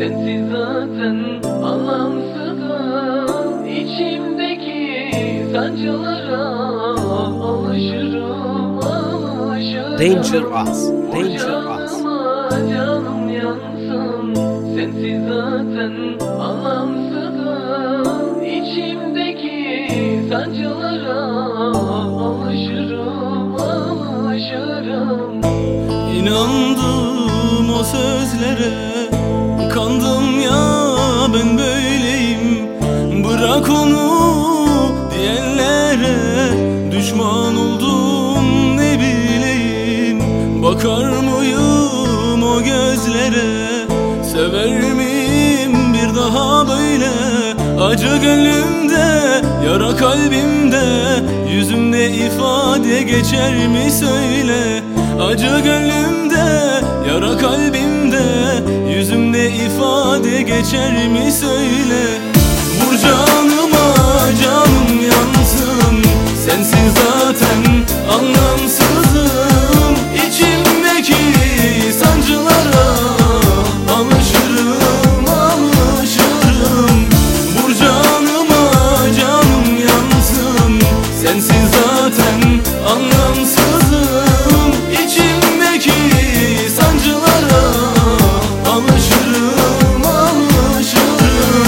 sensiz zaten anlamsızım. İçimdeki sancılara alışırım, alışırım. Danger Us, Danger Us. Canım yansın, sensiz zaten anlamsızım. İçimdeki sancılara alışırım, alışırım. İnandım o sözlere, kandım ya ben böyleyim. Bırak onu diyenlere, düşman oldum ne bileyim. Bakar mıyım o gözlere, sever miyim bir daha böyle? Acı gönlümde, yara kalbimde, yüzümde ifade geçer mi söyle? Acı gönlümde, yara kalbimde, yüzümde ifade geçer mi söyle? Vur canıma, canım yansın, sensiz zaten anlamsızım. İçimdeki sancılara alışırım, alışırım. Vur canıma, canım yansın, sensiz zaten anlamsızım. İçimdeki sancılara alışırım, alışırım.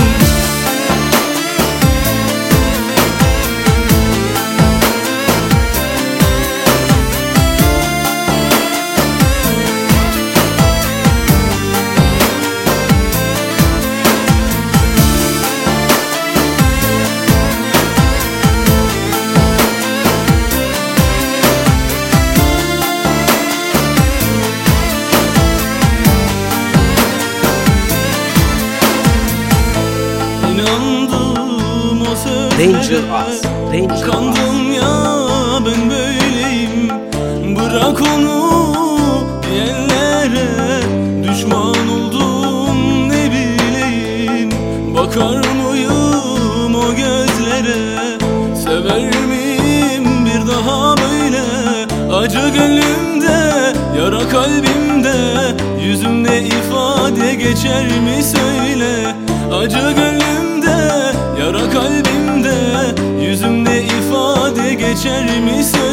İnandım o sözlere, Danger Us, Danger Us. kandım ya ben böyleyim. Bırak onu diyenlere, düşman oldum ne bileyim. Bakar mıyım o gözlere, sever miyim bir daha böyle? Acı gönlümde, yara kalbimde, yüzümde ifade geçer mi söyle? Acı gönlümde, yara kalbimde, yüzümde ifade geçer mi söyle?